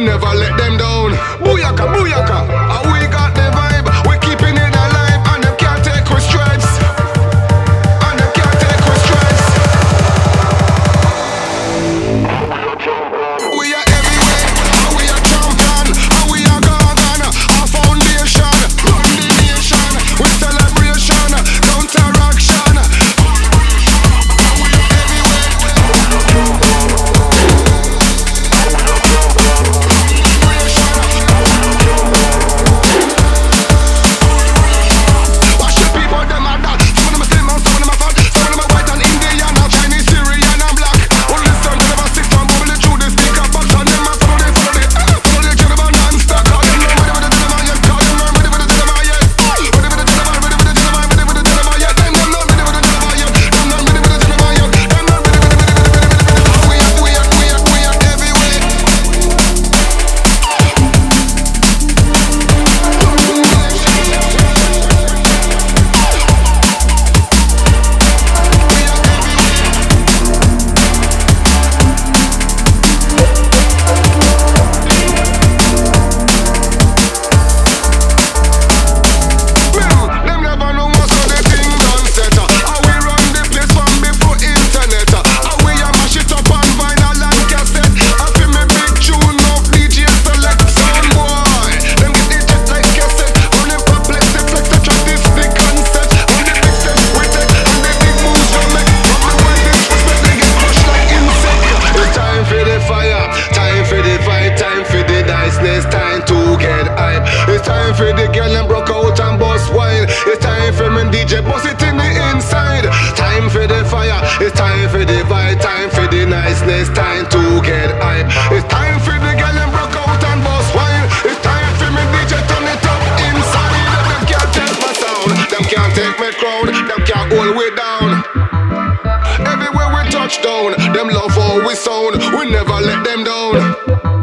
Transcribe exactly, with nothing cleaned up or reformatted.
never let them down. Booyaka, booyaka, and we got the vibe. We keeping it alive, and them can't take our stripes. And them can't take our stripes. We are everywhere, and we are champion, and we are Gargan. Our foundation, run the nation with celebration, counteraction. It's time to get hype. It's time for the girl and broke out and bust wine. It's time for me D J bust it in the inside. Time for the fire. It's time for the vibe. Time for the niceness. Time to get hype. It's time for the girl and broke out and bust wine. It's time for me D J turn it up inside. Them can't take my sound. Them can't take my crowd. Them can't hold we down. Everywhere we touch down, them love how we sound. We never let them down.